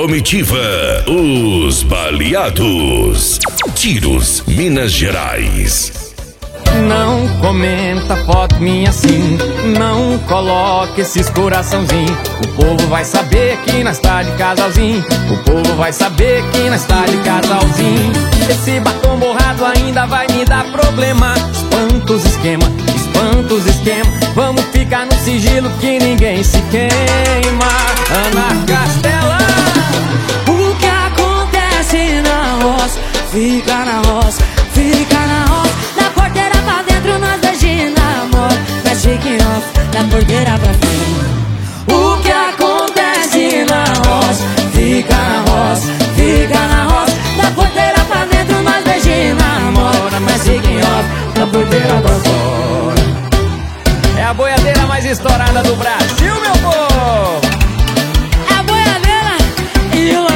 Comitiva Os Baleados. Tiros, Minas Gerais. Não comenta foto minha assim, não coloque esses coraçãozinho. O povo vai saber que nós tá de casalzinho. O povo vai saber que nós tá de casalzinho. Esse batom borrado ainda vai me dar problema. Espanta os esquema, espanta os esquema. Vamos ficar no sigilo que ninguém se queima. Ana Castela. O que acontece na roça, fica na roça, fica na roça. Da porteira pra dentro nós beijinhos na moda, mas chique off, da porteira pra frente. O que acontece na roça, fica na roça, fica na roça. Da porteira pra dentro nós beijinhos na moda, mas chique off, da porteira pra fora. É a boiadeira mais estourada do Brasil, meu povo. É a boiadeira e o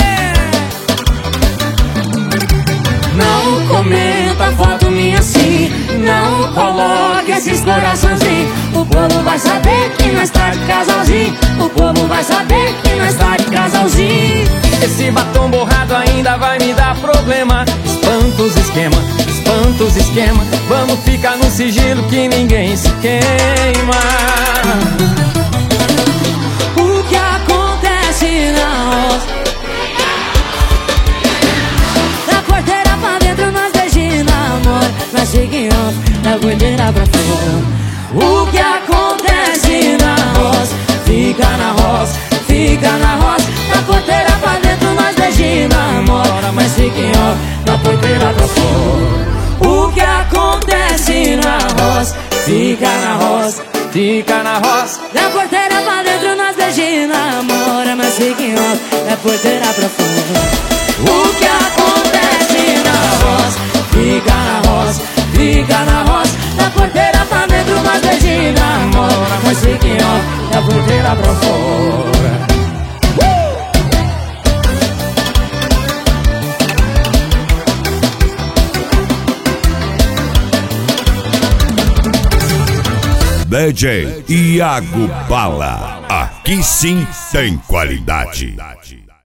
Não comenta foto minha assim, não coloque esses coraçãozinhos. O povo vai saber que nós tá de casalzinho. O povo vai saber que nós tá de casalzinho. Esse batom borrado ainda vai me dar problema. Espanta os esquema, espanta os esquema. Vamos ficar no sigilo que ninguém se queima. O que acontece na roça, da porteira pra dentro nós beijinhos na amor, nós chique off, da porteira pra fora. O que acontece na roça, fica na roça, fica na roça. Da porteira pra dentro nós beijinhos na amor, mas chique off, da porteira pra fora. O que acontece na roça, fica na roça, Fica na roça. da porteira pra dentro nós beijinhos na amor, mas chique off, da porteira pra fora. O que acontece na roça, fica na roça, fica na roça. Da porteira pra dentro nós beijinhos na amor, mas chique off, da porteira pra fora. DJ Iago Bala. Aqui sim tem qualidade.